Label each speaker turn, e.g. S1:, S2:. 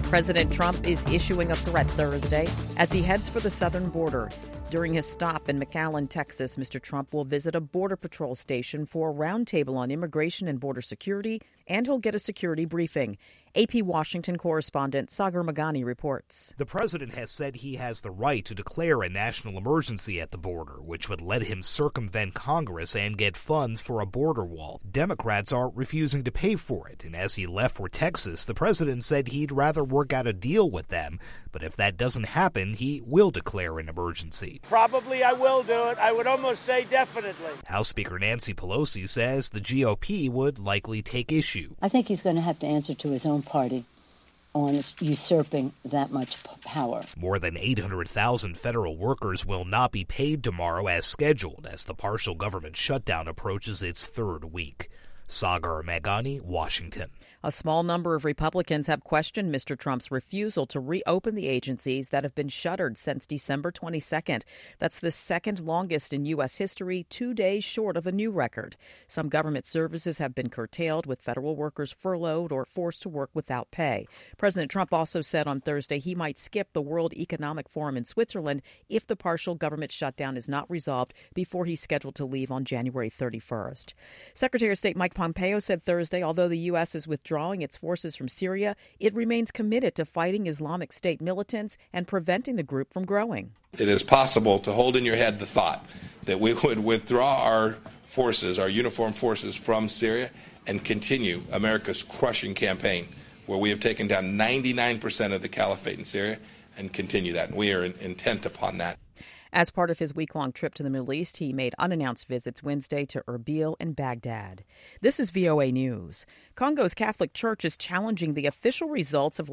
S1: President Trump is issuing a threat Thursday as he heads for the southern border. During his stop in McAllen, Texas, Mr. Trump will visit a Border Patrol station for a roundtable on immigration and border security, and he'll get a security briefing. AP Washington correspondent Sagar Meghani reports.
S2: The president has said he has the right to declare a national emergency at the border, which would let him circumvent Congress and get funds for a border wall. Democrats are refusing to pay for it, and as he left for Texas, the president said he'd rather work out a deal with them. But if that doesn't happen, he will declare an emergency.
S3: Probably I will do it. I would almost say definitely.
S2: House Speaker Nancy Pelosi says the GOP would likely take issue.
S4: I think he's going to have to answer to his own party on usurping that much power.
S2: More than 800,000 federal workers will not be paid tomorrow as scheduled as the partial government shutdown approaches its third week. Sagar Meghani, Washington.
S1: A small number of Republicans have questioned Mr. Trump's refusal to reopen the agencies that have been shuttered since December 22nd. That's the second longest in U.S. history, 2 days short of a new record. Some government services have been curtailed, with federal workers furloughed or forced to work without pay. President Trump also said on Thursday he might skip the World Economic Forum in Switzerland if the partial government shutdown is not resolved before he's scheduled to leave on January 31st. Secretary of State Mike Pompeo said Thursday, although the U.S. is withdrawing its forces from Syria, it remains committed to fighting Islamic State militants and preventing the group from growing.
S5: It is possible to hold in your head the thought that we would withdraw our forces, our uniformed forces, from Syria and continue America's crushing campaign, where we have taken down 99% of the caliphate in Syria, and continue that. And we are intent upon that.
S1: As part of his week-long trip to the Middle East, he made unannounced visits Wednesday to Erbil and Baghdad. This is VOA News. Congo's Catholic Church is challenging the official results of